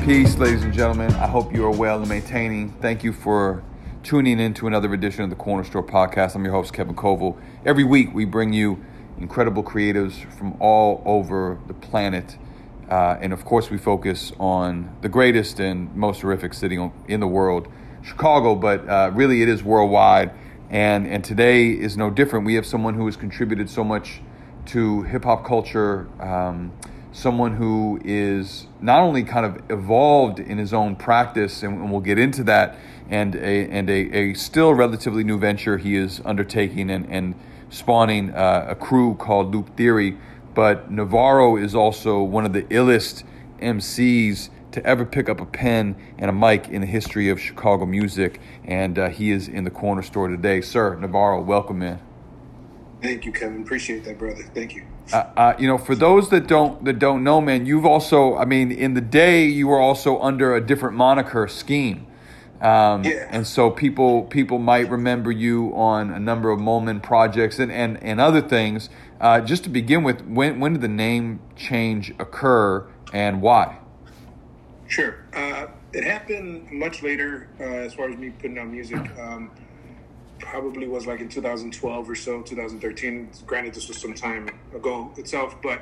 Peace, ladies and gentlemen. I hope you are well and maintaining. Thank you for tuning in to another edition of the Corner Store Podcast. I'm your host, Kevin Koval. Every week, we bring you incredible creatives from all over the planet. And of course, we focus on the greatest and most horrific city in the world, Chicago, but really it is worldwide. And today is no different. We have someone who has contributed so much to hip-hop culture, someone who is not only kind of evolved in his own practice, and we'll get into that, and a still relatively new venture he is undertaking and spawning a crew called Loop Theory. But Navarro is also one of the illest MCs to ever pick up a pen and a mic in the history of Chicago music, and he is in the Corner Store today. Sir, Navarro, welcome, man. Thank you, Kevin. Appreciate that, brother. Thank you. For those that don't know, man, you've also, in the day you were also under a different moniker, Scheme. And so people might remember you on a number of Molman projects and other things. Just to begin with, when did the name change occur and why? Sure. It happened much later as far as me putting out music. Probably was like in 2012 or so, 2013. Granted, this was some time ago itself, but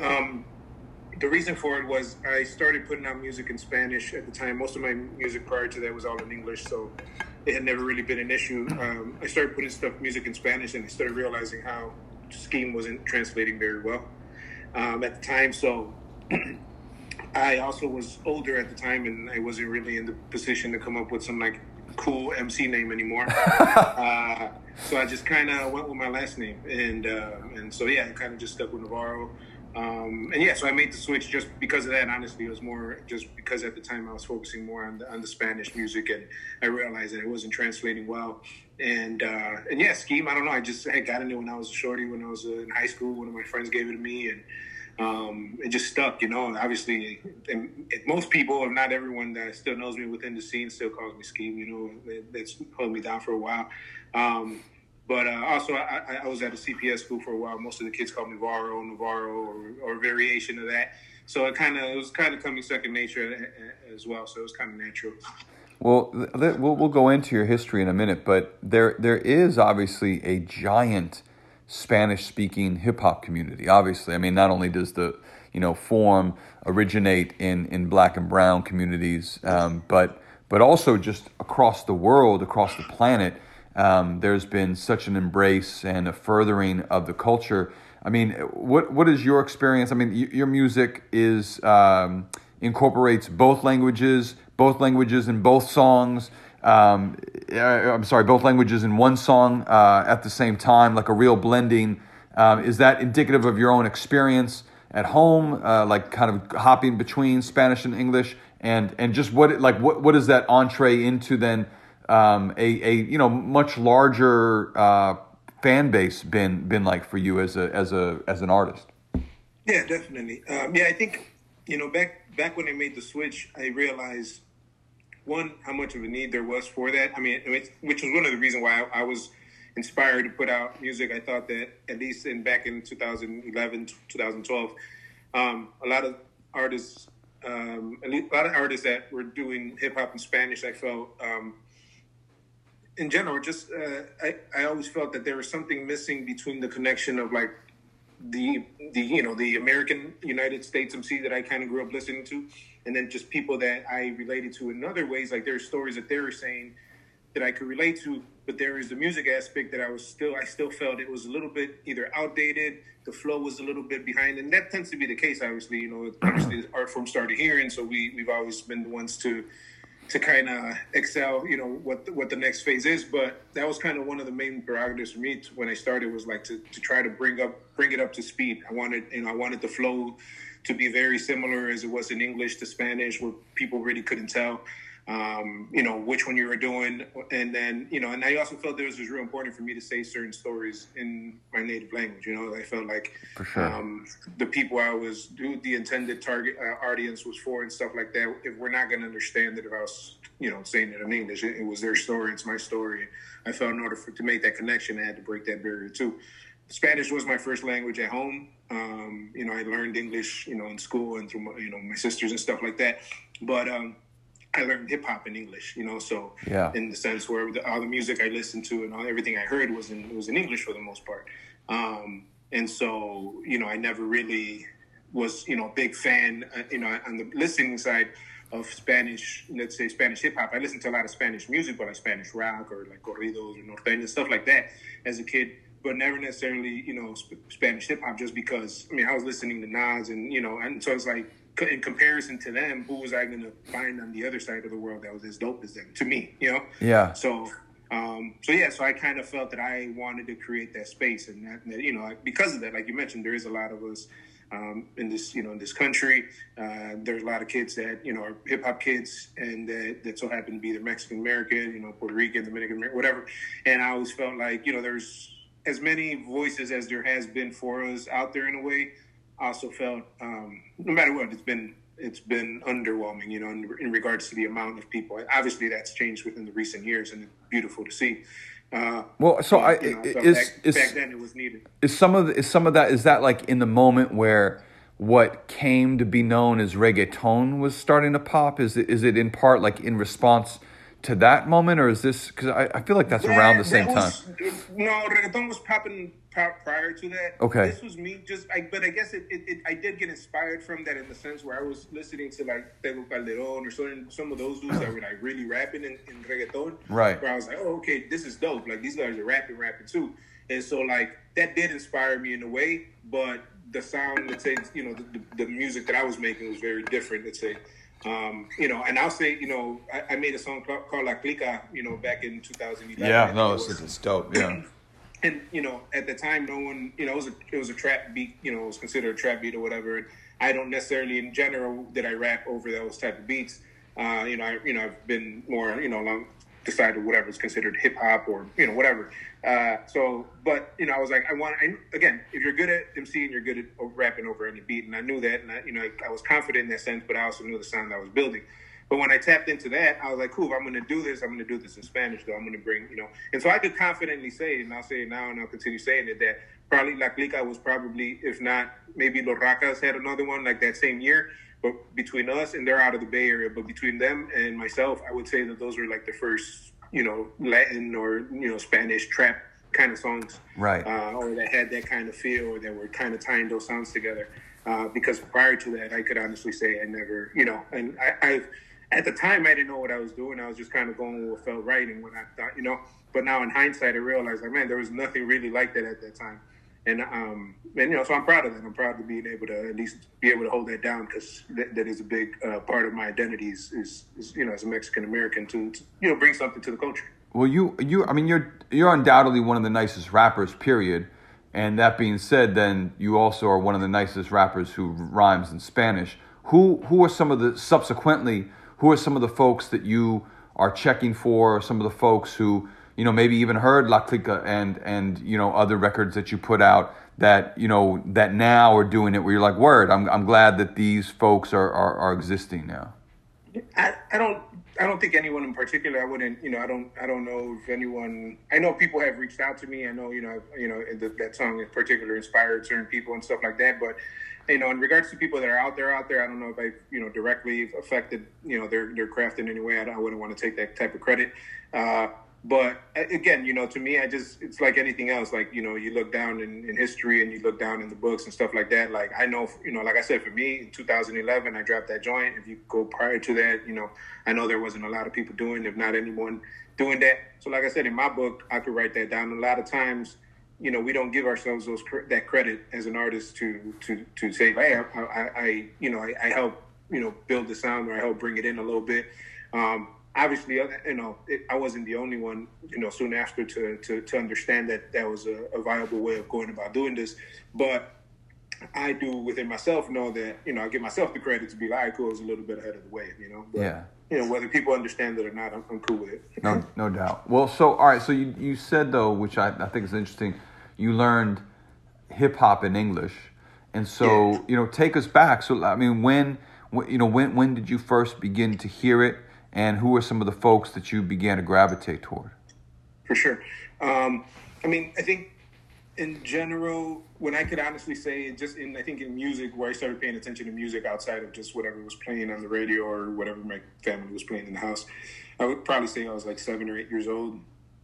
the reason for it was I started putting out music in Spanish at the time. Most of my music prior to that was all in English, so it had never really been an issue. I started putting music in Spanish, and I started realizing how Scheme wasn't translating very well at the time. So I also was older at the time, and I wasn't really in the position to come up with some cool MC name anymore. So I just kind of went with my last name, and so I kind of just stuck with Navarro. So I made the switch just because of that. Honestly, it was more just because at the time I was focusing more on the Spanish music, and I realized that it wasn't translating well. And Scheme, I don't know. I got into it when I was a shorty, when I was in high school. One of my friends gave it to me, and it just stuck, Obviously, most people, if not everyone that still knows me within the scene, still calls me Scheme. That's held me down for a while. But also, I was at a CPS school for a while. Most of the kids called me Navarro, or a variation of that. So it was kind of coming second nature as well. So it was kind of natural. Well, we'll go into your history in a minute, but there is obviously a giant Spanish-speaking hip-hop community. Obviously, not only does the form originate in Black and Brown communities, but also just across the world, across the planet. There's been such an embrace and a furthering of the culture. What is your experience? Your music is incorporates both languages in both songs. Both languages in one song at the same time, like a real blending. Is that indicative of your own experience at home, kind of hopping between Spanish and English, and just what is that entree into then a much larger fan base been like for you as an artist? Yeah, definitely. I think back when I made the switch, I realized, one, how much of a need there was for that. Which was one of the reasons why I was inspired to put out music. I thought that at least back in 2011, 2012, a lot of artists that were doing hip hop in Spanish, I felt, in general, just I always felt that there was something missing between the connection of the American United States MC that I kind of grew up listening to, and then just people that I related to in other ways. Like, there are stories that they were saying that I could relate to, but there is the music aspect that I still felt it was a little bit either outdated, the flow was a little bit behind, and that tends to be the case. Obviously, obviously the art form started here, and so we've always been the ones to kind of excel, what the next phase is. But that was kind of one of the main prerogatives for me when I started, was to try to bring it up to speed. I wanted the flow to be very similar as it was in English to Spanish, where people really couldn't tell, which one you were doing. And then, and I also felt that it was real important for me to say certain stories in my native language. I felt like, for sure, the people the intended target audience was for and stuff like that, if we're not going to understand it, if I was, saying it in English, it was their story, it's my story. I felt in order to make that connection, I had to break that barrier too. Spanish was my first language at home. I learned English, in school and through my sisters and stuff like that. But I learned hip hop in English, so yeah. In the sense where all the music I listened to and everything I heard was in English for the most part. And so, I never really was, a big fan, on the listening side of Spanish, let's say Spanish hip hop. I listened to a lot of Spanish music, but like Spanish rock or like corridos or norteños, stuff like that as a kid, but never necessarily, Spanish hip hop, just because, I was listening to Nas and so it's like, in comparison to them, who was I going to find on the other side of the world that was as dope as them, to me, Yeah. So I kind of felt that I wanted to create that space, and that because of that, like you mentioned, there is a lot of us in this country. There's a lot of kids that are hip hop kids, and that so happen to be the Mexican American, Puerto Rican, Dominican, whatever. And I always felt like there's as many voices as there has been for us out there in a way. I also felt no matter what, it's been underwhelming, in regards to the amount of people. Obviously, that's changed within the recent years, and it's beautiful to see. Back then it was needed. Is some of that, is that like in the moment where what came to be known as reggaeton was starting to pop? Is it in part like in response to that moment, or is this because I feel like that's around the same time? No, reggaeton was popping prior to that. Okay, this was me but I guess I did get inspired from that in the sense where I was listening to like Tego Calderon or some of those dudes that were like really rapping in reggaeton. Right. Where I was like, oh, okay, this is dope. Like these guys are rapping too, and so like that did inspire me in a way. But the sound, let's say, the music that I was making was very different. Let's say. And I'll say, I made a song called La Clica, back in 2011. Yeah, no, it's dope. Yeah. And, at the time, no one, it was a trap beat, it was considered a trap beat or whatever. And I don't necessarily, in general, did I rap over those type of beats. I've been more, decided whatever is considered hip hop or, whatever. But I was like, again, if you're good at MCing, you're good at rapping over any beat. And I knew that. And I was confident in that sense, but I also knew the sound I was building. But when I tapped into that, I was like, cool, if I'm going to do this, I'm going to do this in Spanish, though. I'm going to bring, And so I could confidently say, and I'll say it now and I'll continue saying it, that probably La Clica was probably, if not, maybe Los Racas had another one like that same year. But between us, and they're out of the Bay Area, but between them and myself, I would say that those were like the first, Latin or, Spanish trap kind of songs. Right. Or that had that kind of feel, or that were kind of tying those sounds together. Because prior to that, I could honestly say I never, and I at the time, I didn't know what I was doing. I was just kind of going with what felt right and what I thought, But now in hindsight, I realized, like, man, there was nothing really like that at that time. And so I'm proud of that. I'm proud of being able to at least be able to hold that down, because that is a big part of my identity is as a Mexican American to bring something to the culture. Well, you're undoubtedly one of the nicest rappers, period. And that being said, then you also are one of the nicest rappers who rhymes in Spanish. Who are some of the folks that you are checking for? Some of the folks who maybe even heard La Clica and other records that you put out that that now are doing it, where you're like, word, I'm glad that these folks are existing now. I don't think anyone in particular. I wouldn't, I don't know if anyone. I know people have reached out to me. I know, that song in particular inspired certain people and stuff like that. But in regards to people that are out there, I don't know if I, directly affected, their craft in any way. I wouldn't want to take that type of credit. But again, to me, it's like anything else. Like, you look down in history and you look down in the books and stuff like that. Like, I know, like I said, for me, in 2011, I dropped that joint. If you go prior to that, I know there wasn't a lot of people doing, if not anyone doing that. So like I said, in my book, I could write that down. A lot of times, we don't give ourselves that credit as an artist to say, hey, I help, build the sound, or I help bring it in a little bit. Obviously, I wasn't the only one, soon after to understand that was a viable way of going about doing this. But I do within myself know that, I give myself the credit to be like, cool, I was a little bit ahead of the wave, But, yeah. Whether people understand it or not, I'm cool with it. No doubt. Well, so, all right. So you said, though, which I think is interesting, you learned hip hop in English. And so, yeah. Take us back. So, I mean, when did you first begin to hear it? And who are some of the folks that you began to gravitate toward? For sure. I think in general, when I could honestly say, just in I think in music, where I started paying attention to music outside of just whatever was playing on the radio or whatever my family was playing in the house, I would probably say I was like 7 or 8 years old.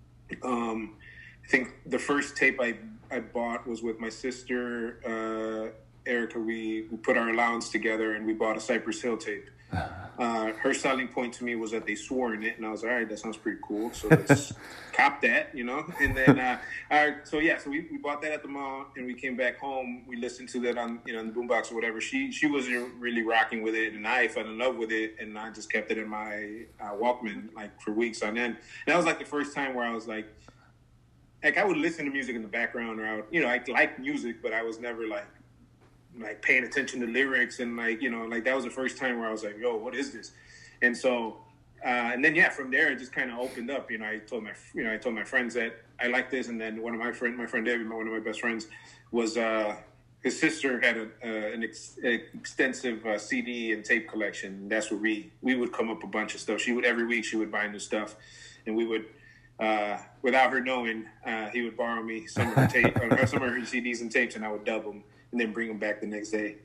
I think the first tape I bought was with my sister, Erica. We put our allowance together and we bought a Cypress Hill tape. Her selling point to me was that they swore in it, and I was like, all right, that sounds pretty cool. So let's cop that, you know. And then, so we bought that at the mall, and we came back home. We listened to that on the boombox or whatever. She wasn't really rocking with it, and I fell in love with it, and I just kept it in my Walkman like for weeks on end. And that was like the first time where I was like I would listen to music in the background, or I would, I like music, but I was never like paying attention to lyrics, and that was the first time where I was like, yo, what is this? And so and then from there it just kind of opened up. I told my friends that I like this, and then my friend David, one of my best friends, was his sister had an extensive CD and tape collection. That's where we would come up a bunch of stuff. Every week she would buy new stuff, and we would without her knowing, he would borrow me some of her tape, some of her CDs and tapes, and I would dub them and then bring them back the next day.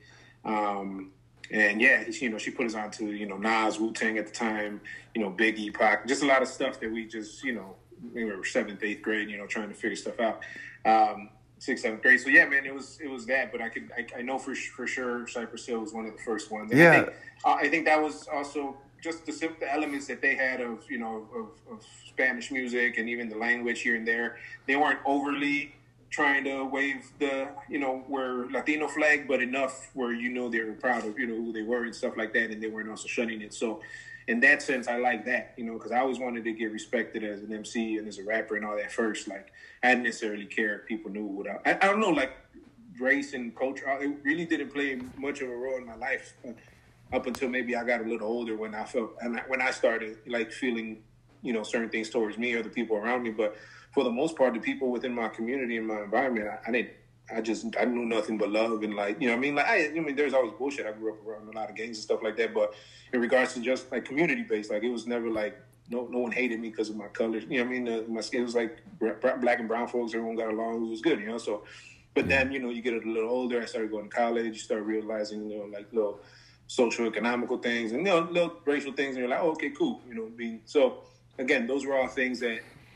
And she put us on to, Nas, Wu-Tang at the time, Biggie, Pac, just a lot of stuff that we just, we were 7th, 8th grade, trying to figure stuff out. 6th, 7th grade. So yeah, man, it was that, but I know for sure Cypress Hill was one of the first ones. And yeah. I think that was also just the simple elements that they had of Spanish music, and even the language here and there. They weren't overly trying to wave the, where Latino flag, but enough where, they were proud of, who they were and stuff like that. And they weren't also shunning it. So in that sense, I like that, because I always wanted to get respected as an MC and as a rapper and all that first. Like, I didn't necessarily care if people knew what I don't know, like race and culture. It really didn't play much of a role in my life up until maybe I got a little older, when I started like feeling, certain things towards me or the people around me. But for the most part, the people within my community and my environment, I knew nothing but love, and there's always bullshit. I grew up around a lot of gangs and stuff like that, but in regards to just like community based, like it was never like no one hated me because of my color. My skin was like black and brown folks, everyone got along, it was good, So, but then you get a little older. I started going to college, you start realizing little social economical things and little racial things, and you're like, oh, okay, cool, so again, those were all things that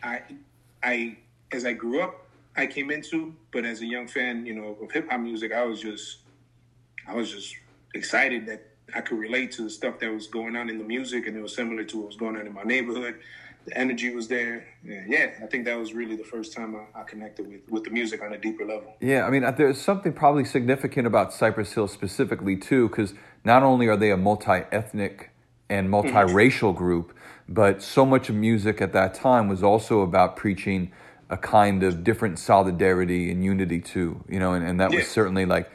I as I grew up, I came into, but as a young fan, of hip hop music, I was just excited that I could relate to the stuff that was going on in the music, and it was similar to what was going on in my neighborhood. The energy was there. Yeah, I think that was really the first time I connected with the music on a deeper level. Yeah, I mean, there's something probably significant about Cypress Hill specifically, too, because not only are they a multi-ethnic and multiracial group, but so much of music at that time was also about preaching a kind of different solidarity and unity, too, and that was certainly like,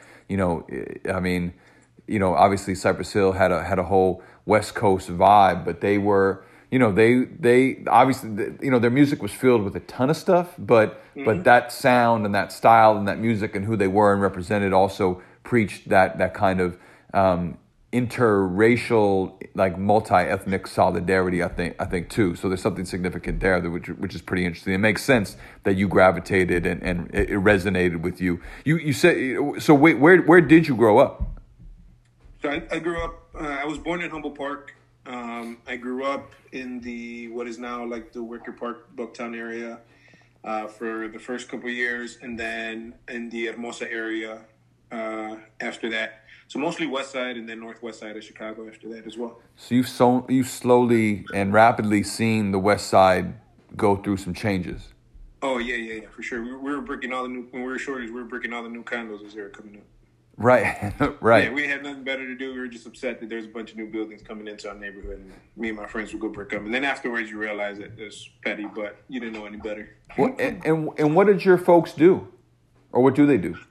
obviously Cypress Hill had a whole West Coast vibe, but they were, they obviously, their music was filled with a ton of stuff, but that sound and that style and that music and who they were and represented also preached that kind of interracial, like multi-ethnic solidarity, I think too. So there's something significant there, which is pretty interesting. It makes sense that you gravitated and it resonated with you. You said, so wait, where did you grow up? So I grew up, I was born in Humboldt Park. I grew up in what is now like the Wicker Park, Bucktown area for the first couple of years, and then in the Hermosa area after that. So mostly west side and then northwest side of Chicago after that as well. So you've slowly and rapidly seen the west side go through some changes. Oh, yeah, for sure. We were bricking all the new, when we were shorties, we were bricking all the new condos as they were coming up. Right, right. Yeah, we had nothing better to do. We were just upset that there's a bunch of new buildings coming into our neighborhood, and me and my friends would go brick them. And then afterwards, you realize that it's petty, but you didn't know any better. Well, and what did your folks do, or what do they do?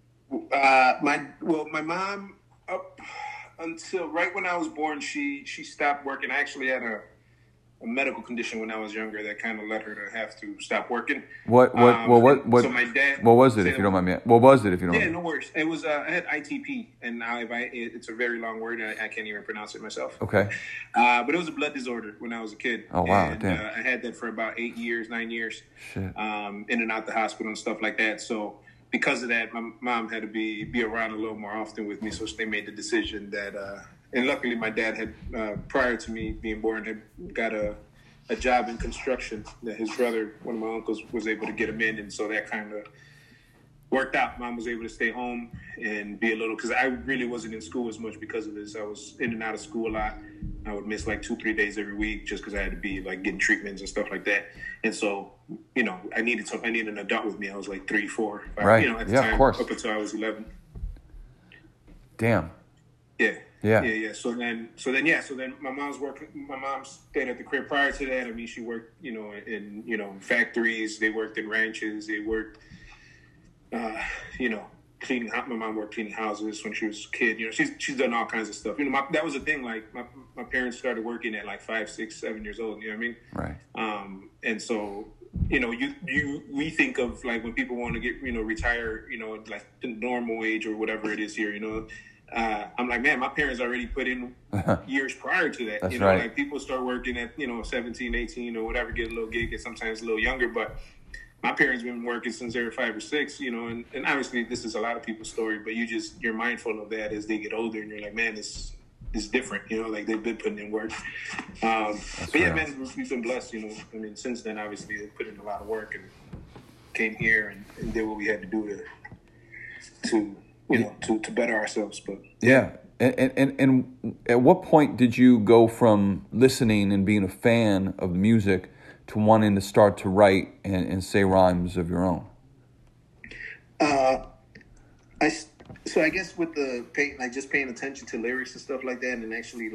My mom, up until right when I was born, she stopped working. I actually had medical condition when I was younger that kind of led her to have to stop working. What? So my dad. What was it, if you don't mind me? What was it, if you don't mind? Yeah, no worries. It was I had ITP, and it's a very long word, and I can't even pronounce it myself. Okay. But it was a blood disorder when I was a kid. Oh wow! And, Damn. I had that for about 9 years. Shit. In and out the hospital and stuff like that. So because of that, my mom had to be around a little more often with me. So they made the decision that, and luckily my dad had, prior to me being born, had got a job in construction that his brother, one of my uncles, was able to get him in. And so that kind of worked out. Mom was able to stay home and be a little, because I really wasn't in school as much because of this. I was in and out of school a lot. I would miss like 2-3 days every week just because I had to be like getting treatments and stuff like that. And so, you know, I needed an adult with me. I was like 3, 4, 5, right. You know, at the yeah, time, of course. up until I was 11. Damn. Yeah. Yeah. So then my mom stayed at the crib. Prior to that, I mean, she worked, you know, in, you know, factories. They worked in ranches. They worked, you know, cleaning. My mom worked cleaning houses when she was a kid. You know, she's done all kinds of stuff. You know, that was the thing. Like my parents started working at like 5, 6, 7 years old. You know what I mean? Right. And so, you know, we think of like when people want to get, you know, retire, you know, like the normal age or whatever it is here, you know. I'm like, man, my parents already put in years prior to that. That's you know, right. Like people start working at, you know, 17, 18 or whatever, get a little gig, and sometimes a little younger. But my parents been working since they were 5 or 6, you know, and obviously this is a lot of people's story, but you're mindful of that as they get older, and you're like, man, this is different, you know, like they've been putting in work. But yeah, man, we've been blessed, you know. I mean, since then, obviously, they put in a lot of work and came here and did what we had to do to you know, to better ourselves. But yeah. And at what point did you go from listening and being a fan of the music to wanting to start to write and say rhymes of your own? So I guess with just paying attention to lyrics and stuff like that, and actually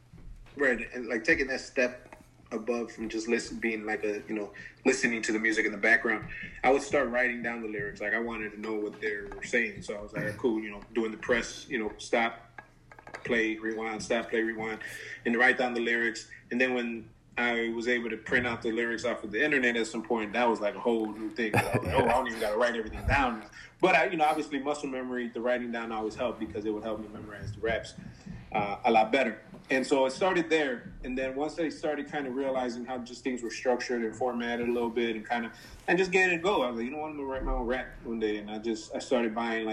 taking that step above from just being like listening to the music in the background, I would start writing down the lyrics. Like I wanted to know what they were saying, so I was like, cool, you know, doing the press, you know, stop, play, rewind, stop, play, rewind, and write down the lyrics. And then when I was able to print out the lyrics off of the internet at some point, that was like a whole new thing. I was like, I don't even got to write everything down. But obviously muscle memory, the writing down always helped because it would help me memorize the raps a lot better. And so it started there. And then once I started kind of realizing how just things were structured and formatted a little bit and just getting it go, I was like, you know what, I'm going to write my own rap one day. And I started buying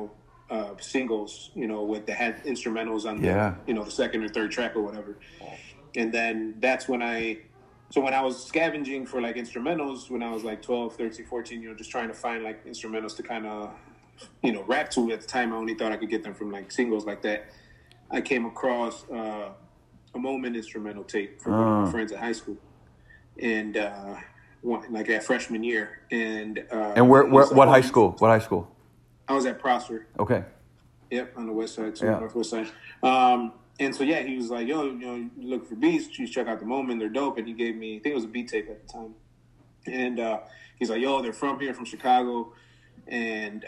singles, that had instrumentals on the second or third track or whatever. And then that's when when I was scavenging for like instrumentals when I was like 12, 13, 14, just trying to find like instrumentals to kind of, rap to. At the time, I only thought I could get them from like singles like that. I came across a Moment instrumental tape from one of my friends at high school, and like that freshman year. And what high school? What high school? I was at Prosper. Okay. Yep, on the west side, northwest side. And so he was like, yo, you look for beats, you check out the Moment, they're dope. And he gave me, I think it was a beat tape at the time. And he's like, yo, they're from here, from Chicago. And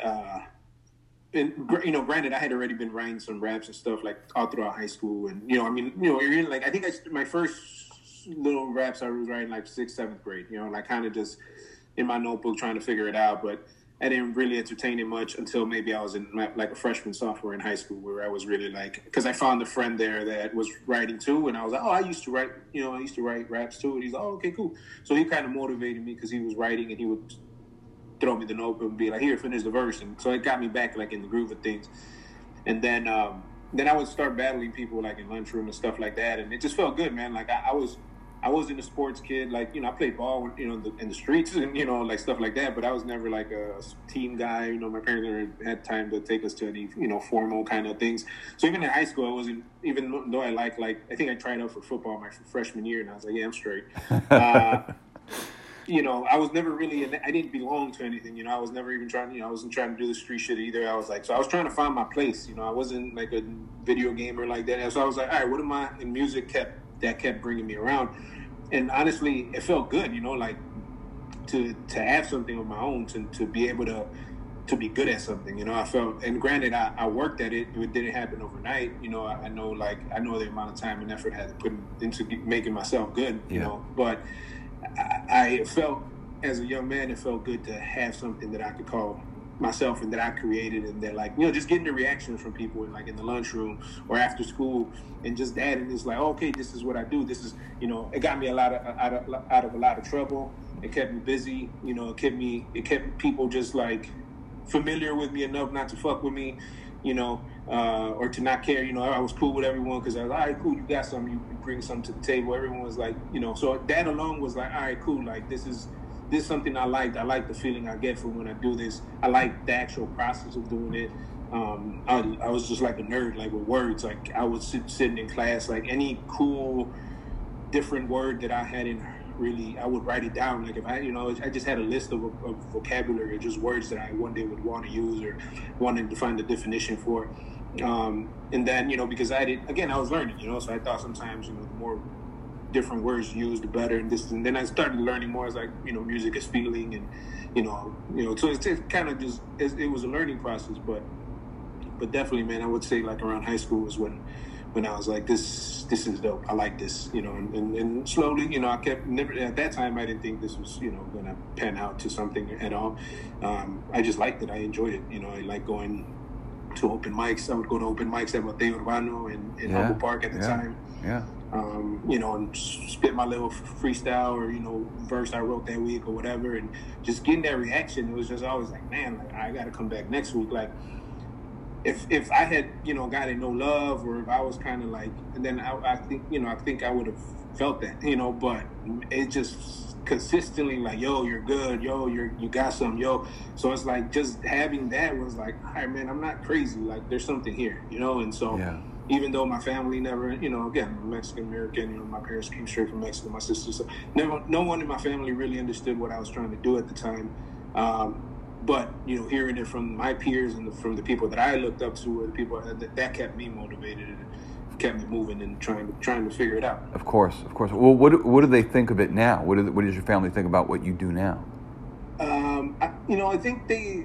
granted, I had already been writing some raps and stuff like all throughout high school. And, you're in like, I think my first little raps I was writing like 6th, 7th grade, like kind of just in my notebook trying to figure it out. But I didn't really entertain it much until maybe I was in like a freshman, sophomore in high school, where I was really like, because I found a friend there that was writing too, and I was like, oh, I used to write raps too, and he's like, oh, okay, cool. So he kind of motivated me because he was writing, and he would throw me the notebook and be like, here, finish the verse, and so it got me back like in the groove of things. And then I would start battling people like in lunchroom and stuff like that, and it just felt good, man. Like I wasn't a sports kid. Like, I played ball, in the streets and, like stuff like that. But I was never like a team guy. My parents never had time to take us to any, formal kind of things. So even in high school, I wasn't, even though I I think I tried out for football my freshman year, and I was like, yeah, I'm straight. I was never really, I didn't belong to anything. I was never even trying, I wasn't trying to do the street shit either. I was like, so I was trying to find my place. I wasn't like a video gamer like that. So I was like, all right, what am I, and music kept bringing me around. And honestly, it felt good, like to have something of my own, to be able to to be good at something. You know, I felt, and granted, I worked at it. It didn't happen overnight. You know, I know the amount of time and effort I had to put into making myself good. You know, but I felt as a young man, it felt good to have something that I could call myself and that I created, and that, like, you know, just getting the reactions from people in the lunchroom or after school, and just that, and it's like, okay, this is what I do. This is, you know, it got me out of a lot of trouble. It kept me busy. You know, it kept people just like familiar with me enough not to fuck with me, you know, or to not care. You know, I was cool with everyone because I was, all right, cool, you got something, you bring something to the table. Everyone was like, you know, so that alone was like, all right, cool, like this is something I liked. I like the feeling I get from when I do this. I like the actual process of doing it. I was just like a nerd, like with words. Like I would sitting in class, like any cool, different word that I hadn't really, I would write it down. Like if I, you know, I just had a list of vocabulary, or just words that I one day would want to use or wanted to find the definition for. And then, you know, because I was learning, you know, so I thought sometimes, you know, the more different words used, the better, and this, and then I started learning more as, like, you know, music is feeling, and you know, so it's kind of just, it was a learning process, but definitely, man, I would say like around high school was when I was like, this is dope, I like this, you know, and slowly, you know, I kept, never, at that time I didn't think this was, you know, gonna pan out to something at all. I just liked it, I enjoyed it, you know, I like going to open mics. I would go to open mics at Mateo Urbano in Humble Park at the time. Yeah. You know, and spit my little freestyle or, you know, verse I wrote that week or whatever, and just getting that reaction. It was just always like, man, like, I got to come back next week. Like, if I had, you know, gotten no love, or if I was kind of like, and then I think, you know, I think I would have felt that, you know, but it just consistently like, yo, you're good, yo, you got something, yo. So it's like, just having that was like, all right, man, I'm not crazy. Like, there's something here, you know, and so. Yeah. Even though my family never, you know, again, I'm Mexican-American, you know, my parents came straight from Mexico, my sister, so no one in my family really understood what I was trying to do at the time. But, you know, hearing it from my peers and from the people that I looked up to, or the people that kept me motivated and kept me moving and trying to figure it out. Of course. Well, what do they think of it now? What does your family think about what you do now? I think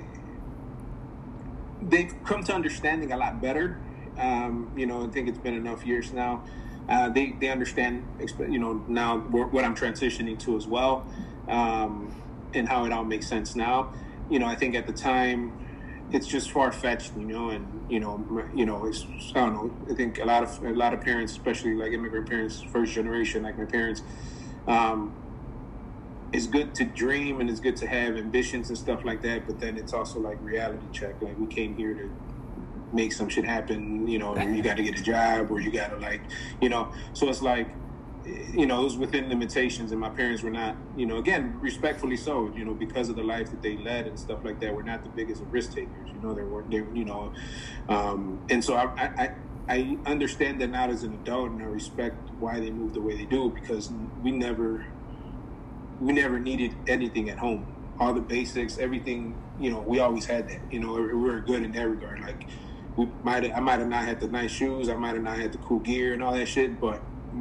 they've come to understanding a lot better. You know, I think it's been enough years now. They understand, you know, now what I'm transitioning to as well, and how it all makes sense now. You know, I think at the time it's just far-fetched, you know, and you know, it's, I don't know. I think a lot of parents, especially like immigrant parents, first generation, like my parents, it's good to dream and it's good to have ambitions and stuff like that. But then it's also like reality check. Like, we came here to make some shit happen, you know, you got to get a job, or you got to, like, you know, so it's like, you know, it was within limitations, and my parents were not, you know, again, respectfully so, you know, because of the life that they led and stuff like that, we're not the biggest of risk takers, you know, you know, and so I understand that now as an adult, and I respect why they moved the way they do, because we never needed anything at home. All the basics, everything, you know, we always had that, you know, we were good in that regard. Like, I might have not had the nice shoes, I might have not had the cool gear and all that shit, but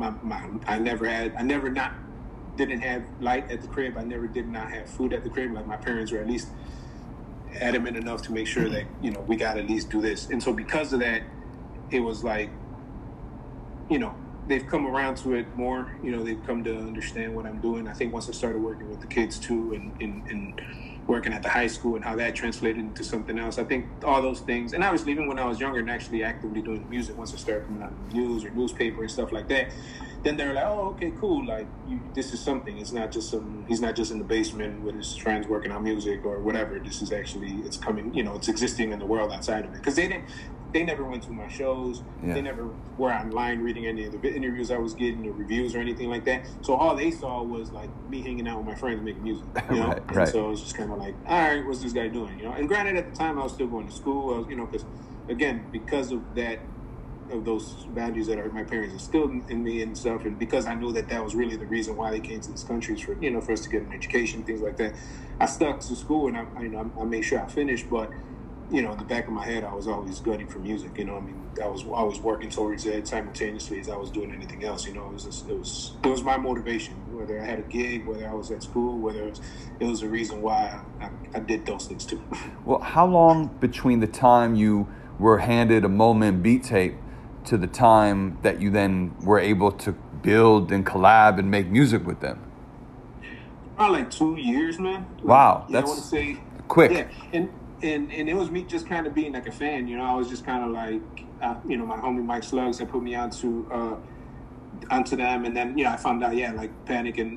didn't have light at the crib. I never did not have food at the crib. Like, my parents were at least adamant enough to make sure that, you know, we got to at least do this. And so because of that, it was like, you know, they've come around to it more. You know, they've come to understand what I'm doing. I think once I started working with the kids too, and working at the high school, and how that translated into something else. I think all those things, and obviously even when I was younger and actually actively doing music, once I started coming out in the news or newspaper and stuff like that, then they're like, oh, okay, cool. Like, this is something. It's not just he's not just in the basement with his friends working on music or whatever. This is actually, it's coming, you know, it's existing in the world outside of it. Because they never went to my shows. Yeah. They never were online reading any of the interviews I was getting, or reviews or anything like that. So all they saw was like me hanging out with my friends making music, you know? Right. So it was just kind of like, all right, what's this guy doing, you know? And granted, at the time I was still going to school. I was, you know, because of that, of those values that my parents instilled in me and stuff, and because I knew that was really the reason why they came to this country, for, you know, for us to get an education, things like that. I stuck to school, and I made sure I finished, but in the back of my head, I was always gunning for music. I mean, I was always working towards it simultaneously as I was doing anything else. It was it was my motivation. Whether I had a gig, whether I was at school, whether it was a reason why I did those things too. Well, how long between the time you were handed a Moment beat tape to the time that you then were able to build and collab and make music with them? Probably like 2 years, man. Wow, I want to say quick. Yeah, and it was me just kind of being like a fan. I was just kind of like, my homie Mike Slugs had put me onto them, and then I found out like Panic and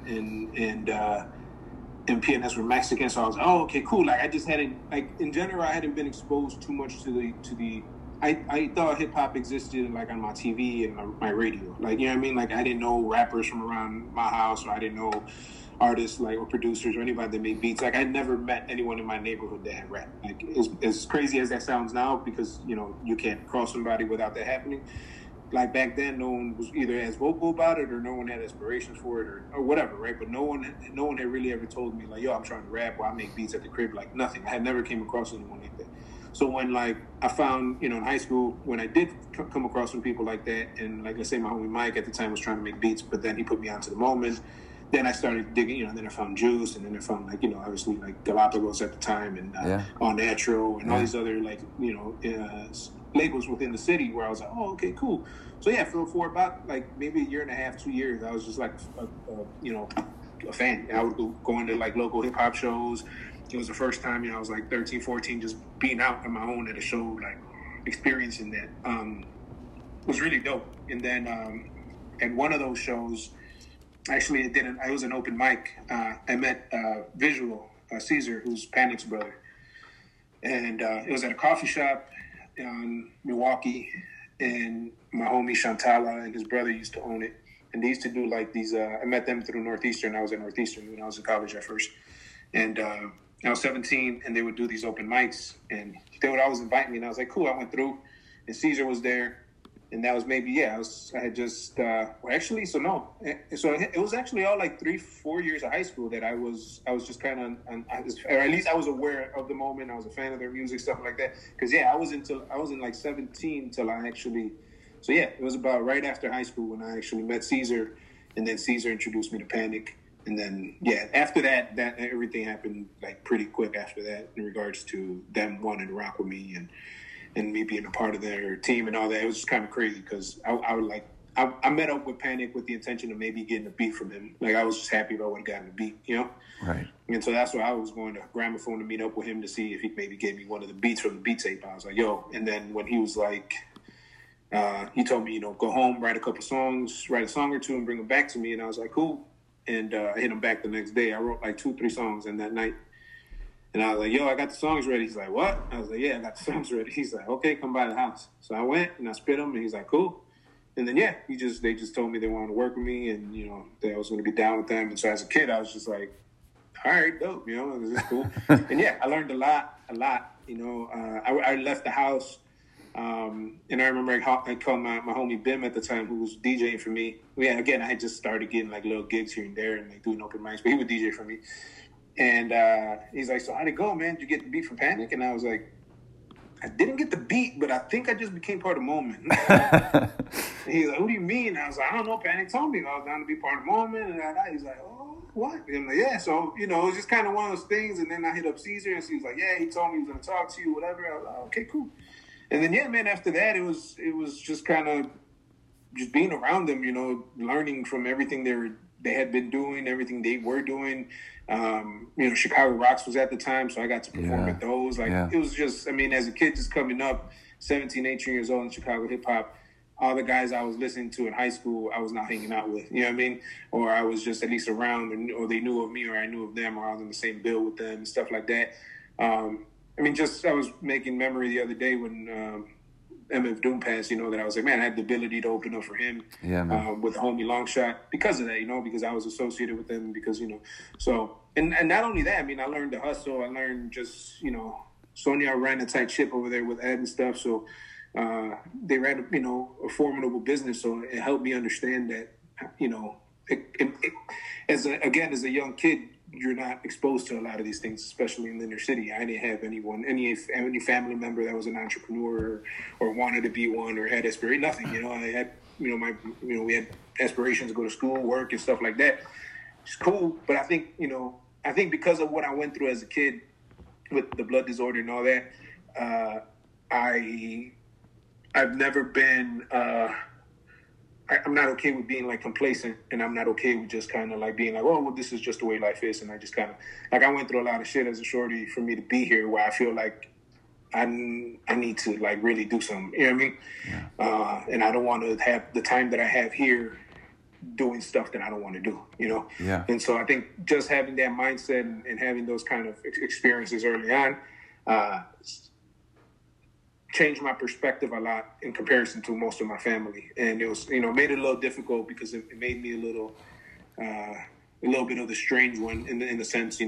PNS were Mexican, so I was like, oh, okay, cool. Like I just hadn't, like in general, I hadn't been exposed too much to the. I thought hip hop existed like on my TV and my radio, like I mean, like I didn't know rappers from around my house, or I didn't know artists like or producers or anybody that made beats. Like I never met anyone in my neighborhood that had rap. Like as crazy as that sounds now, because you can't cross somebody without that happening. Like back then, no one was either as vocal about it, or no one had aspirations for it, or whatever, right? But no one had really ever told me like, yo, I'm trying to rap, or I make beats at the crib. Like nothing. I had never came across anyone like that. So when like I found, in high school, when I did come across some people like that, and like let's say my homie Mike at the time was trying to make beats, but then he put me onto the Moment. Then I started digging, and then I found Juice, and then I found like obviously like Galapagos at the time, and All Natural, and all these other like labels within the city, where I was like, oh, okay, cool. So yeah, for about like maybe a year and a half, 2 years, I was just like a fan. I would go into like local hip hop shows. It was the first time, I was like 13, 14, just being out on my own at a show, like experiencing that. Was really dope. And then at one of those shows, actually, it was an open mic. I met Visual Caesar, who's Panic's brother, and it was at a coffee shop in Milwaukee. And my homie Shantala and his brother used to own it, and they used to do like these. I met them through Northeastern. I was at Northeastern when I was in college at first, and I was 17, and they would do these open mics, and they would always invite me, and I was like, cool. I went through, and Caesar was there. And that was maybe, I had just, so it was actually all like 3-4 years of high school that I was just kind of, or at least I was aware of the Moment. I was a fan of their music, stuff like that. Because, I was in like 17 till I actually, it was about right after high school when I actually met Caesar. And then Caesar introduced me to Panic. And then, after that everything happened like pretty quick after that in regards to them wanting to rock with me and me being a part of their team and all that. It was just kind of crazy because I met up with Panic with the intention of maybe getting a beat from him. Like I was just happy about what I got in the beat, Right. And so that's why I was going to Gramophone to meet up with him to see if he maybe gave me one of the beats from the beat tape. I was like, yo. And then when he was like, he told me, go home, write a couple songs, write a song or two and bring them back to me. And I was like, cool. And I hit him back the next day. I wrote like 2-3 songs in that night. And I was like, yo, I got the songs ready. He's like, what? I was like, yeah, I got the songs ready. He's like, okay, come by the house. So I went and I spit them, and he's like, cool. And then, they just told me they wanted to work with me, and, that I was going to be down with them. And so as a kid, I was just like, all right, dope, this is cool. And I learned a lot. I left the house, and I remember I called my homie Bim at the time, who was DJing for me. Again, I had just started getting like little gigs here and there and like doing open mics, but he would DJ for me. And he's like, so how'd it go, man? Did you get the beat from Panic? And I was like, I didn't get the beat, but I think I just became part of Moment. And he's like, what do you mean? And I was like, I don't know. Panic told me I was down to be part of Moment. And he's like, oh, what? And I'm like, yeah. So, it was just kind of one of those things. And then I hit up Caesar, and he was like, yeah, he told me he was going to talk to you, whatever. I was like, okay, cool. And then, man, after that, it was just kind of just being around them, learning from everything they had been doing, everything they were doing. Chicago Rocks was at the time, so I got to perform at those. It was just, as a kid just coming up, 17, 18 years old in Chicago hip hop, all the guys I was listening to in high school, I was not hanging out with, you know what I mean? Or I was just at least around, or they knew of me, or I knew of them, or I was in the same bill with them and stuff like that. I was making memory the other day when MF Doom passed, that I was like, man, I had the ability to open up for him with the homie Longshot because of that, because I was associated with them, because, so, and not only that, I learned to hustle. I learned just, Sonia ran a tight ship over there with Ed and stuff. So they ran, a formidable business. So it helped me understand that, as a young kid, you're not exposed to a lot of these things, especially in the inner city. I didn't have any family member that was an entrepreneur or wanted to be one or had aspiration. Nothing, you know. I had, we had aspirations to go to school, work, and stuff like that. It's cool, but I think because of what I went through as a kid with the blood disorder and all that, I've never been. I'm not okay with being like complacent, and I'm not okay with just kind of like being like, oh, well, this is just the way life is, and I just kind of like I went through a lot of shit as a shorty for me to be here, where I feel like I need to like really do something. You know what I mean? Yeah. And I don't want to have the time that I have here doing stuff that I don't want to do. You know? Yeah. And so I think just having that mindset and having those kind of experiences early on changed my perspective a lot in comparison to most of my family. And it was, made it a little difficult because it made me a little bit of the strange one in the sense,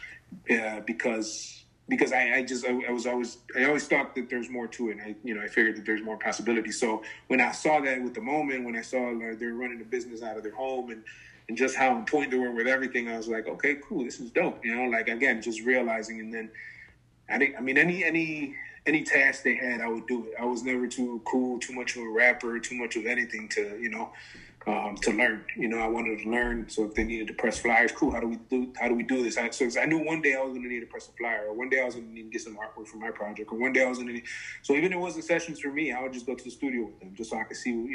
because I always thought that there's more to it. I figured that there's more possibility. So when I saw that with the moment, when I saw they were running the business out of their home and just how on point they were with everything, I was like, okay, cool, this is dope. Like again, just realizing. And then any task they had, I would do it. I was never too cool, too much of a rapper, too much of anything to learn. I wanted to learn. So if they needed to press flyers, cool. How do we do this? So I knew one day I was going to need to press a flyer, or one day I was going to need to get some artwork for my project, or one day I was going to need. So even if it wasn't sessions for me, I would just go to the studio with them just so I could see,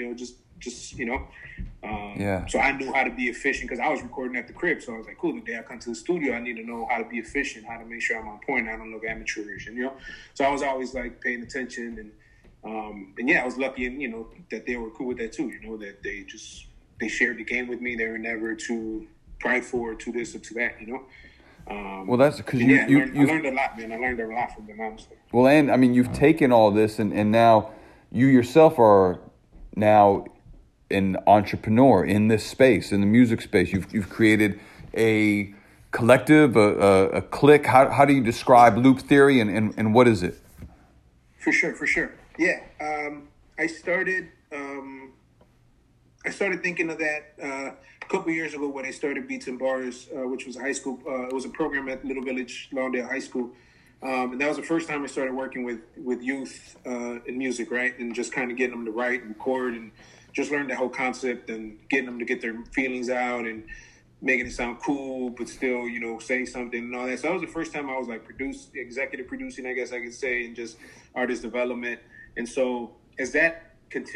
Yeah. So I knew how to be efficient because I was recording at the crib. So I was like, cool, the day I come to the studio, I need to know how to be efficient, how to make sure I'm on point. I don't look amateurish, So I was always like paying attention and yeah, I was lucky that they were cool with that too, that they shared the game with me. They were never too prideful or too this or to that, Well, that's because I learned a lot, man. I learned a lot from them, honestly. Well, and I mean, you've taken all this and now you yourself are now an entrepreneur in this space, in the music space. You've created a collective, a clique. How do you describe Loop Theory and what is it? For sure. Yeah. I started thinking of that a couple years ago when I started Beats and Bars, which was a high school. It was a program at Little Village, Lawndale High School. And that was the first time I started working with youth in music, right? And just kind of getting them to write and record and just learn the whole concept and getting them to get their feelings out and making it sound cool, but still, say something and all that. So that was the first time I was like executive producing, I guess I could say, and just artist development. And so as that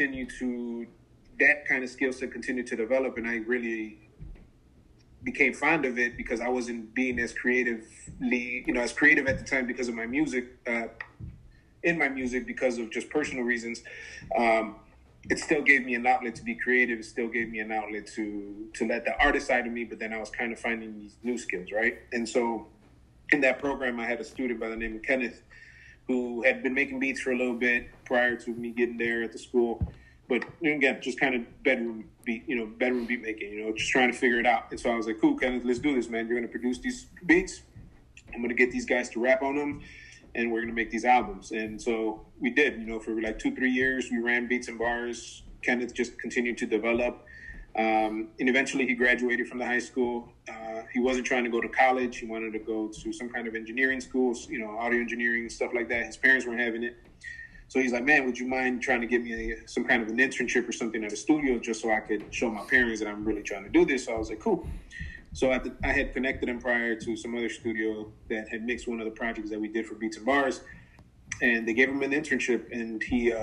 kind of skill set continued to develop, and I really became fond of it because I wasn't being as creative at the time because of my music, in my music because of just personal reasons. It still gave me an outlet to be creative. It still gave me an outlet to let the artist side of me, but then I was kind of finding these new skills, right? And so in that program, I had a student by the name of Kenneth who had been making beats for a little bit prior to me getting there at the school. But again, just kind of bedroom beat making, just trying to figure it out. And so I was like, cool, Kenneth, let's do this, man. You're going to produce these beats. I'm going to get these guys to rap on them, and we're going to make these albums. And so we did, for like 2-3 years, we ran Beats and Bars. Kenneth just continued to develop. And eventually he graduated from the high school. He wasn't trying to go to college. He wanted to go to some kind of engineering schools, audio engineering, stuff like that. His parents weren't having it. So he's like, man, would you mind trying to give me some kind of an internship or something at a studio just so I could show my parents that I'm really trying to do this? So I was like, cool. So I had connected him prior to some other studio that had mixed one of the projects that we did for Beats and Bars. And they gave him an internship. And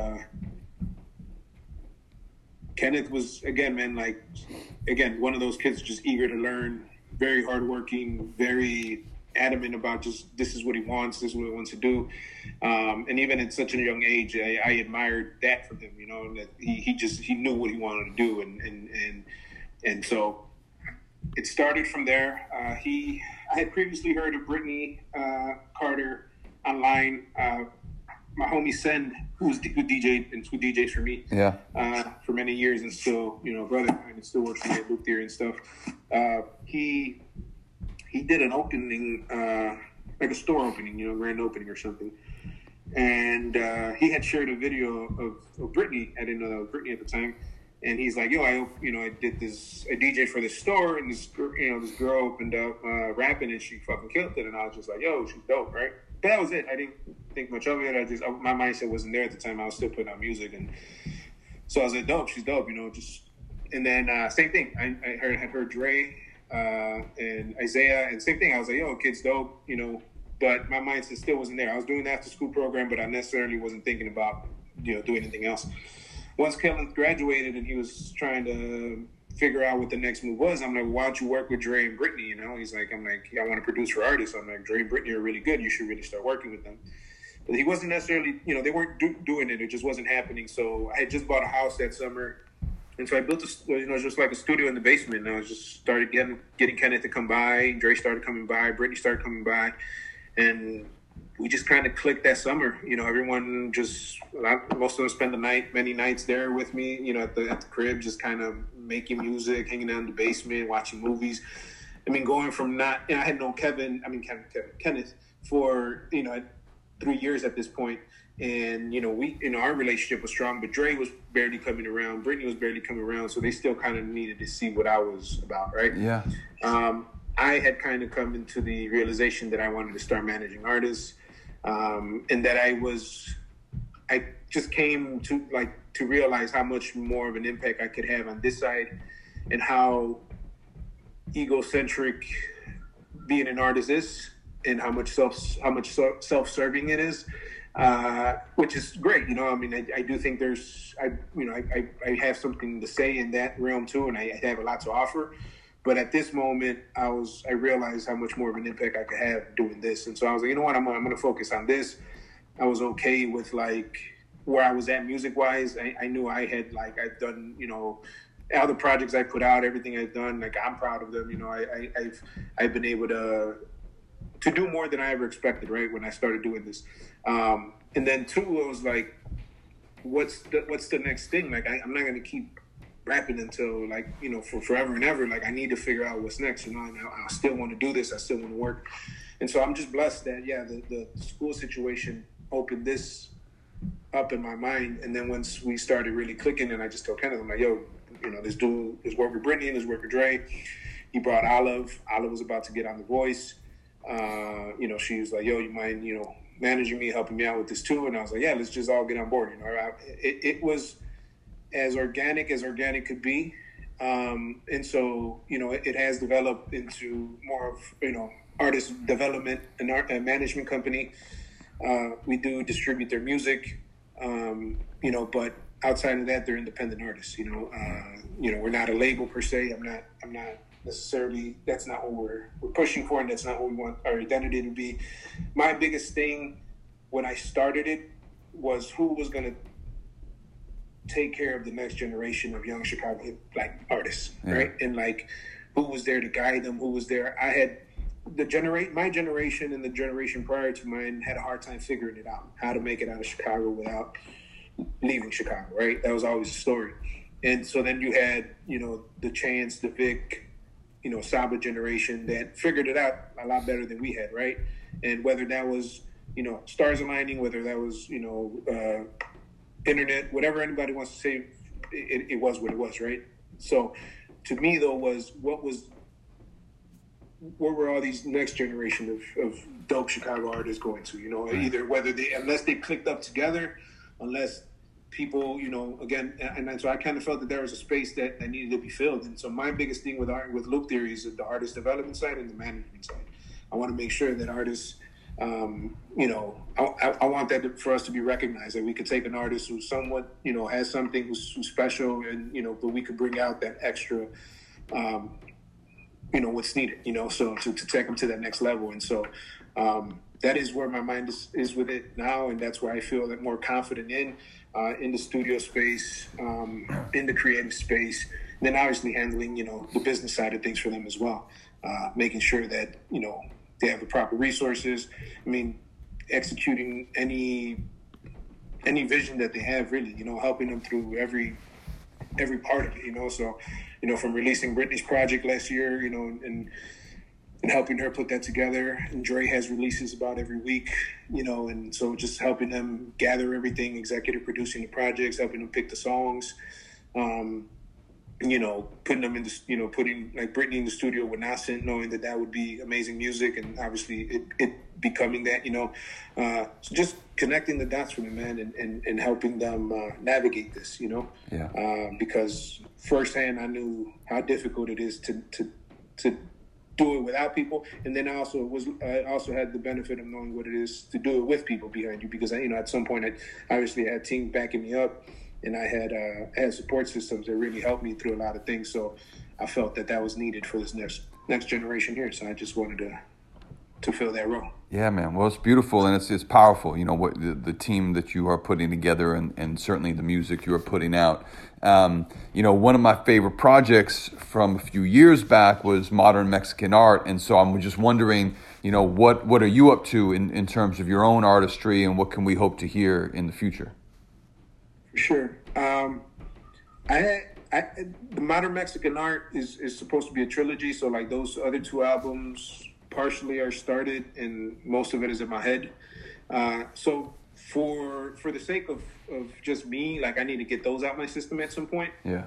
Kenneth was, again, man, one of those kids just eager to learn, very hardworking, very adamant about just this is what he wants, this is what he wants to do. And even at such a young age, I admired that from him, that he knew what he wanted to do. And so it started from there. I had previously heard of Brittany Carter online. My homie Send, who DJed and who DJs for me for many years, and still, brother of mine, and still works for me at Loop Theory and stuff. He did an opening, like a store opening, grand opening or something. And he had shared a video of Brittany. I didn't know that was Brittany at the time. And he's like, yo, I did this, a DJ for this store, and this girl opened up rapping, and she fucking killed it. And I was just like, yo, she's dope, right? But that was it. I didn't think much of it. My mindset wasn't there at the time. I was still putting out music, and so I was like, dope, she's dope, And then same thing. I heard Dre and Isaiah, and same thing. I was like, yo, kid's dope, But my mindset still wasn't there. I was doing the after school program, but I necessarily wasn't thinking about doing anything else. Once Kellen graduated and he was trying to figure out what the next move was, I'm like, why don't you work with Dre and Britney? He's like, I'm like, I want to produce for artists. I'm like, Dre and Britney are really good. You should really start working with them. But he wasn't necessarily, they weren't doing it. It just wasn't happening. So I had just bought a house that summer. And so I built just like a studio in the basement. And I just started getting Kenneth to come by. Dre started coming by. Britney started coming by. And we just kind of clicked that summer. Everyone most of them spent many nights there with me, at the crib, just kind of making music, hanging out in the basement, watching movies. I mean, going from I had known Kenneth for, 3 years at this point. And, our relationship was strong, but Dre was barely coming around. Britney was barely coming around. So they still kind of needed to see what I was about, right? Yeah. I had kind of come into the realization that I wanted to start managing artists. And that I just came to realize how much more of an impact I could have on this side, and how egocentric being an artist is, and how much self-serving it is, which is great. I do think I have something to say in that realm too, and I have a lot to offer. But at this moment, I realized how much more of an impact I could have doing this. And so I was like, you know what, I'm going to focus on this. I was okay with where I was at music-wise. I knew I've done, all the projects I put out, everything I've done, I'm proud of them. I've been able to do more than I ever expected, right, when I started doing this. And then two, it was like, what's the next thing? I'm not going to keep rapping until for forever and ever. I need to figure out what's next, and I still want to do this. I still want to work. And so I'm just blessed that, the school situation opened this up in my mind. And then once we started really clicking, and I just told Kenneth, I'm like, yo, this dude is working with Britney and is working with Dre. He brought Olive. Olive was about to get on The Voice. She was like, yo, you mind, managing me, helping me out with this too? And I was like, yeah, let's just all get on board. It was as organic could be. And so, it has developed into more of, artist development and management company. We do distribute their music, but outside of that, they're independent artists. We're not a label per se. I'm not necessarily, that's not what we're pushing for, and that's not what we want our identity to be. My biggest thing when I started it was who was going to take care of the next generation of young Chicago artists, right? And who was there to guide them? Who was there? I had my generation and the generation prior to mine had a hard time figuring it out, how to make it out of Chicago without leaving Chicago, right? That was always the story. And so then you had, the Chance, the Vic, Saba generation that figured it out a lot better than we had, right? And whether that was, stars aligning, whether that was, internet, whatever anybody wants to say, it was what it was, right? So to me, though, where were all these next generation of dope Chicago artists going to, either unless they clicked up together, unless people, again, and so I kind of felt that there was a space that needed to be filled. And so my biggest thing with Loop Theory is the artist development side and the management side. I want to make sure that artists, I want that for us to be recognized, that we could take an artist who somewhat, has something who's special, and, but we could bring out that extra, what's needed, so to take them to that next level. And so that is where my mind is with it now, and that's where I feel that more confident in the studio space, in the creative space, and then obviously handling, the business side of things for them as well, making sure that, they have the proper resources. I mean, executing any vision that they have, really, helping them through every part of it, so, from releasing Britney's project last year, and helping her put that together. And Dre has releases about every week, and so just helping them gather everything, executive producing the projects, helping them pick the songs, Putting them in the, putting like Britney in the studio with Nascent, knowing that would be amazing music, and obviously it becoming that, so just connecting the dots for them, man, and helping them navigate this, because firsthand I knew how difficult it is to do it without people, and then I also had the benefit of knowing what it is to do it with people behind you, because at some point I obviously had teams backing me up. And I had support systems that really helped me through a lot of things. So I felt that was needed for this next generation here. So I just wanted to fill that role. Yeah, man. Well, it's beautiful and it's powerful. What the team that you are putting together, and certainly the music you are putting out. One of my favorite projects from a few years back was Modern Mexican Art, and so I'm just wondering, what are you up to in terms of your own artistry, and what can we hope to hear in the future? Sure. The Modern Mexican Art is supposed to be a trilogy, so like those other two albums partially are started, and most of it is in my head. So for the sake of just me, like I need to get those out my system at some point. Yeah.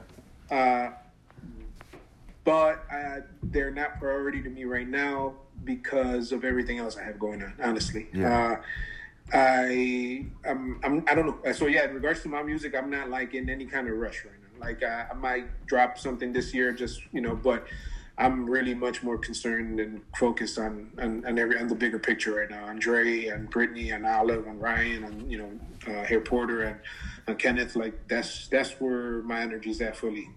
But they're not priority to me right now because of everything else I have going on. Honestly. Yeah. I don't know. So yeah, in regards to my music, I'm not like in any kind of rush right now. Like I might drop something this year, just but I'm really much more concerned and focused on the bigger picture right now. On Dre and Brittany and Olive and Ryan and Harry Porter and Kenneth. Like that's where my energy's at fully.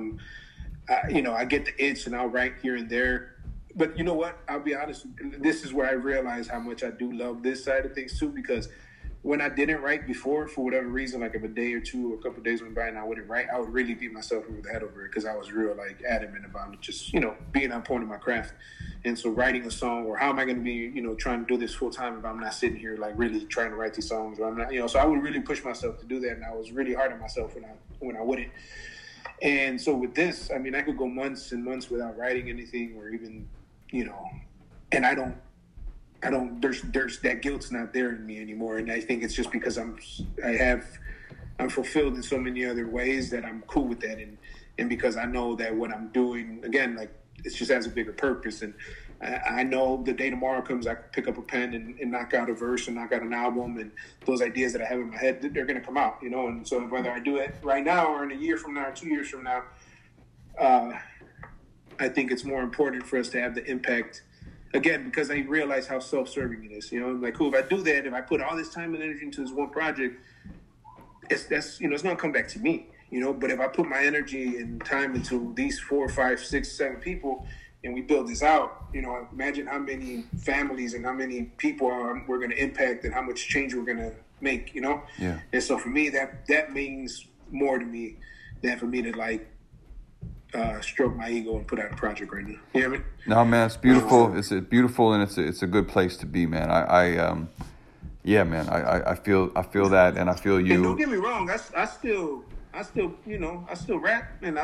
I get the itch and I'll write here and there. But you know what? I'll be honest. This is where I realize how much I do love this side of things too. Because when I didn't write before, for whatever reason, like if a day or two or a couple of days went by and I wouldn't write, I would really beat myself over the head over it because I was real like adamant about just being on point of my craft. And so writing a song, or how am I going to be trying to do this full time if I'm not sitting here like really trying to write these songs, or I'm not So I would really push myself to do that, and I was really hard on myself when I wouldn't. And so with this, I mean, I could go months and months without writing anything, or even and I don't, there's that guilt's not there in me anymore. And I think it's just because I'm fulfilled in so many other ways that I'm cool with that. And because I know that what I'm doing, again, like it just has a bigger purpose. And I know the day tomorrow comes, I can pick up a pen and knock out a verse and knock out an album, and those ideas that I have in my head, they're going to come out, And so whether I do it right now or in a year from now or 2 years from now, I think it's more important for us to have the impact, again, because I realize how self-serving it is. Like, cool, if I do that, if I put all this time and energy into this one project, it's going to come back to me, But if I put my energy and time into these 4, 5, 6, 7 people, and we build this out, imagine how many families and how many people we're going to impact, and how much change we're going to make, Yeah. And so for me, that means more to me than for me to like stroke my ego and put out a project right now. You know what I mean? No, man, it's beautiful. It's beautiful, and it's a good place to be, man. Yeah, man. I feel that, and I feel you. And don't get me wrong. I still rap, and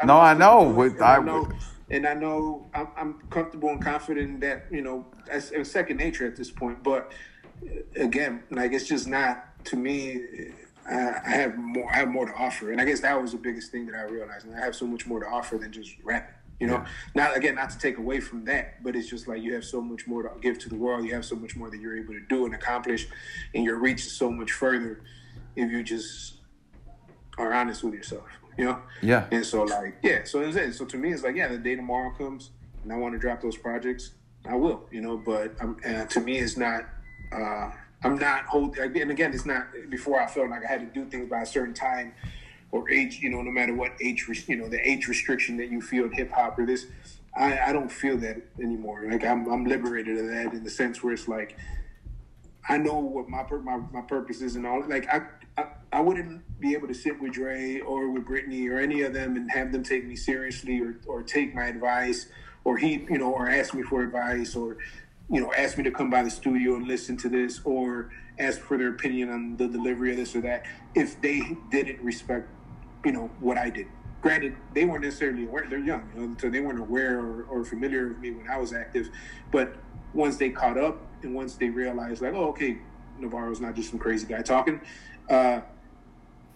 I know I'm comfortable and confident in that. That's second nature at this point. But again, like it's just not, to me. I have more to offer, and I guess that was the biggest thing that I realized. And I have so much more to offer than just rapping. Yeah. Not to take away from that, but it's just like you have so much more to give to the world. You have so much more that you're able to do and accomplish, and your reach is so much further if you just are honest with yourself. Yeah. And so so to me, it's like, the day tomorrow comes and I want to drop those projects, I will. But to me, it's not. I'm not holding, and again, it's not. Before I felt like I had to do things by a certain time or age, no matter what age, the age restriction that you feel in hip hop or this. I don't feel that anymore. Like I'm liberated of that in the sense where it's like I know what my purpose is and all. Like I wouldn't be able to sit with Dre or with Brittany or any of them and have them take me seriously or take my advice or or ask me for advice or. Ask me to come by the studio and listen to this, or ask for their opinion on the delivery of this or that, if they didn't respect, what I did. Granted, they weren't necessarily aware. They're young, so they weren't aware or familiar with me when I was active. But once they caught up and once they realized, like, oh, okay, Navarro's not just some crazy guy talking,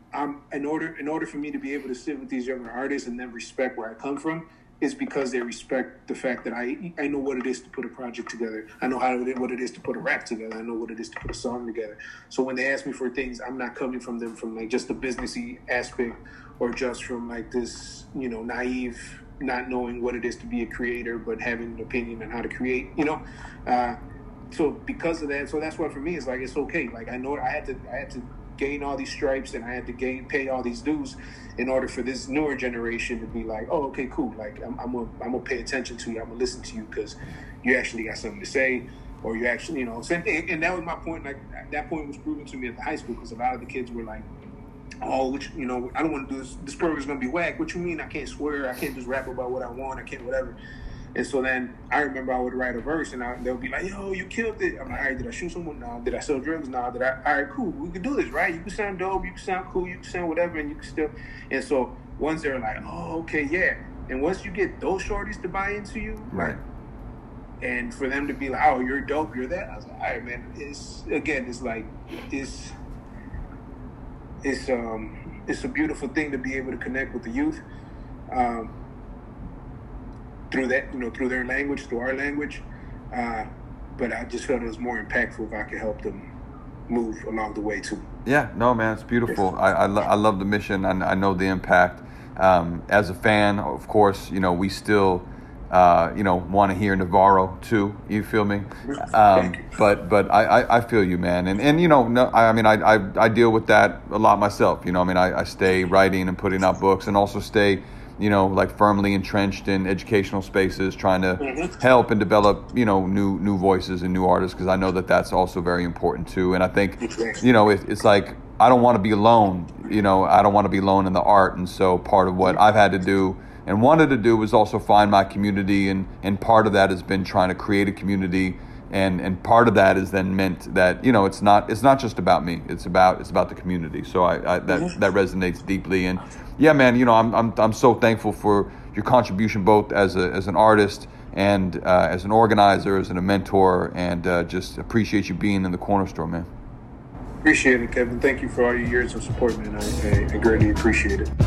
in order for me to be able to sit with these younger artists and then respect where I come from, is because they respect the fact that I know what it is to put a project together. I know what it is to put a rap together. I know what it is to put a song together. So when they ask me for things, I'm not coming from them from like just the businessy aspect or just from like this, naive, not knowing what it is to be a creator, but having an opinion on how to create, So because of that, so that's why for me it's like it's okay. Like I know I had to gain all these stripes and I had to pay all these dues in order for this newer generation to be like, oh, okay, cool. Like I'm gonna pay attention to you. I'm gonna listen to you because you actually got something to say, or you actually, and that was my point. Like that point was proven to me at the high school because a lot of the kids were like, oh, I don't want to do this. This program's gonna be whack. What you mean? I can't swear. I can't just rap about what I want. I can't whatever. And so then I remember I would write a verse and they'll be like, yo, you killed it. I'm like, all right, did I shoot someone? No. Did I sell drugs? No. All right, cool. We can do this, right? You can sound dope. You can sound cool. You can sound whatever. And you can still. And so once they're like, oh, okay, yeah. And once you get those shorties to buy into you, right. And for them to be like, oh, you're dope, you're that. I was like, all right, man. It's a beautiful thing to be able to connect with the youth. Through that, through their language, through our language. But I just felt it was more impactful if I could help them move along the way too. Yeah, no, man, it's beautiful. Yes. I love the mission. I know the impact. As a fan, of course, we still, want to hear Navarro too. You feel me? But I feel you, man. And no, I deal with that a lot myself. I stay writing and putting out books and also stay like firmly entrenched in educational spaces, trying to help and develop, new voices and new artists, because I know that that's also very important too. And I think, it's like, I don't want to be alone, I don't want to be alone in the art. And so part of what I've had to do and wanted to do was also find my community. And part of that has been trying to create a community. And part of that is then meant that, it's not just about me. It's about the community. So that resonates deeply. And yeah, man, I'm so thankful for your contribution, both as an artist and as an organizer, as a mentor, and just appreciate you being in the Corner Store, man. Appreciate it, Kevin. Thank you for all your years of support, man. I greatly appreciate it.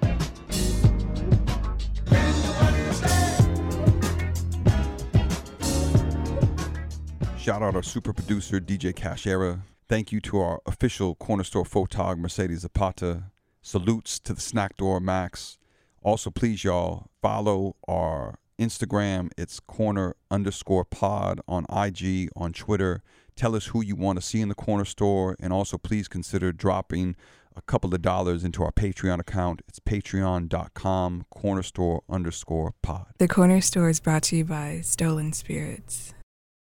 Shout out our super producer, DJ Cashera. Thank you to our official Corner Store photog, Mercedes Zapata. Salutes to the Snack Door Max. Also, please, y'all, follow our Instagram. It's corner_pod on IG, on Twitter. Tell us who you want to see in the Corner Store. And also, please consider dropping a couple of dollars into our Patreon account. It's patreon.com, cornerstore_pod. The Corner Store is brought to you by Stolen Spirits.